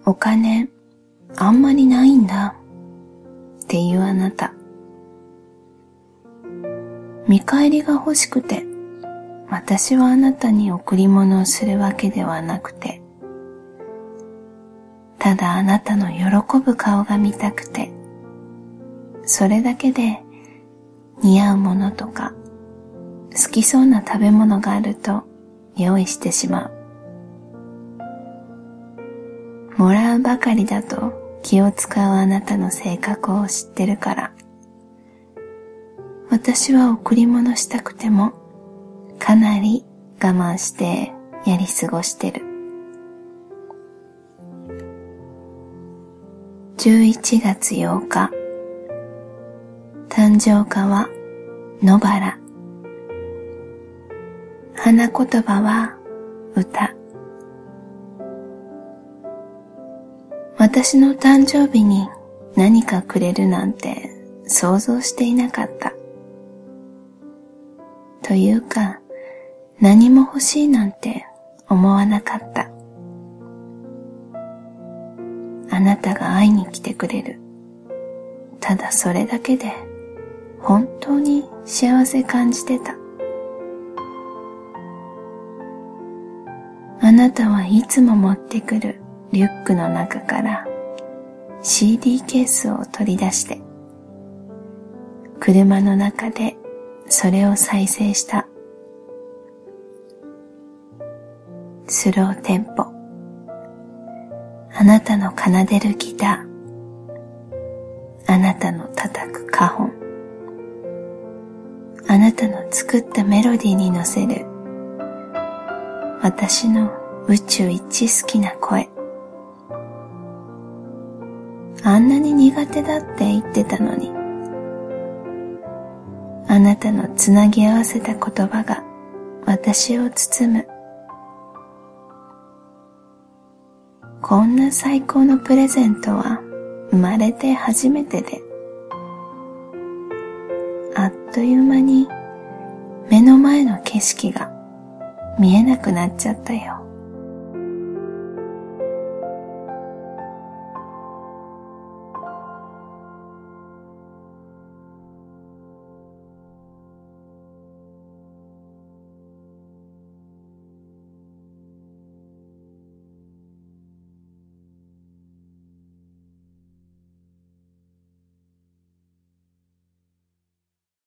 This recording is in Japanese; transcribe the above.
お金あんまりないんだっていうあなた。見返りが欲しくて、私はあなたに贈り物をするわけではなくて、ただあなたの喜ぶ顔が見たくて、それだけで似合うものとか好きそうな食べ物があると用意してしまう。もらうばかりだと気を使うあなたの性格を知ってるから、私は贈り物したくてもかなり我慢してやり過ごしてる。11月8日、誕生花は野原。花言葉は歌。私の誕生日に何かくれるなんて想像していなかった。というか、何も欲しいなんて思わなかった。あなたが会いに来てくれる。ただそれだけで本当に幸せ感じてた。あなたはいつも持ってくるリュックの中から CD ケースを取り出して、車の中でそれを再生した。スローテンポ。あなたの奏でるギター、あなたの叩くカホン、あなたの作ったメロディーに乗せる私の宇宙一好きな声。あんなに苦手だって言ってたのに、あなたのつなぎ合わせた言葉が私を包む。こんな最高のプレゼントは生まれて初めてで、あっという間に目の前の景色が見えなくなっちゃったよ。